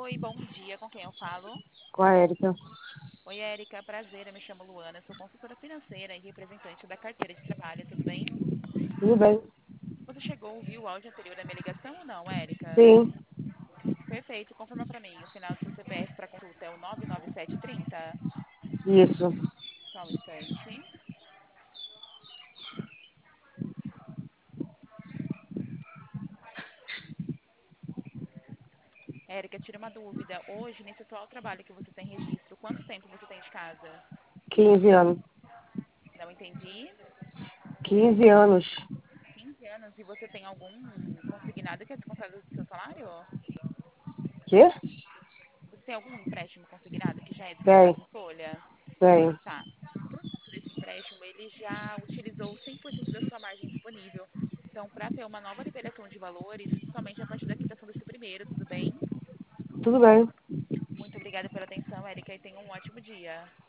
Oi, bom dia. Com quem eu falo? Com a Érica. Oi, Érica. Prazer, eu me chamo Luana. Sou consultora financeira e representante da carteira de trabalho. Tudo bem? Tudo bem? Você chegou a ouvir o áudio anterior da minha ligação ou não, Érica? Sim, Perfeito. Confirma para mim. O final do seu CPF para consulta é o 99730. isso. Só um instante. Érica, tira uma dúvida. Hoje, nesse atual trabalho que você tem registro, quanto tempo você tem de casa? 15 anos. Não entendi. 15 anos. 15 anos. E você tem algum consignado que é descontado do seu salário? Quê? Você tem algum empréstimo consignado que já é Tem, descontado em folha? tem. Tá. Por conta desse empréstimo, ele já utilizou 100% da sua margem disponível. Então, para ter uma nova liberação de valores, somente a partir da quitação desse primeiro, tudo bem? Tudo bem. Muito obrigada pela atenção, Érica, e tenha um ótimo dia.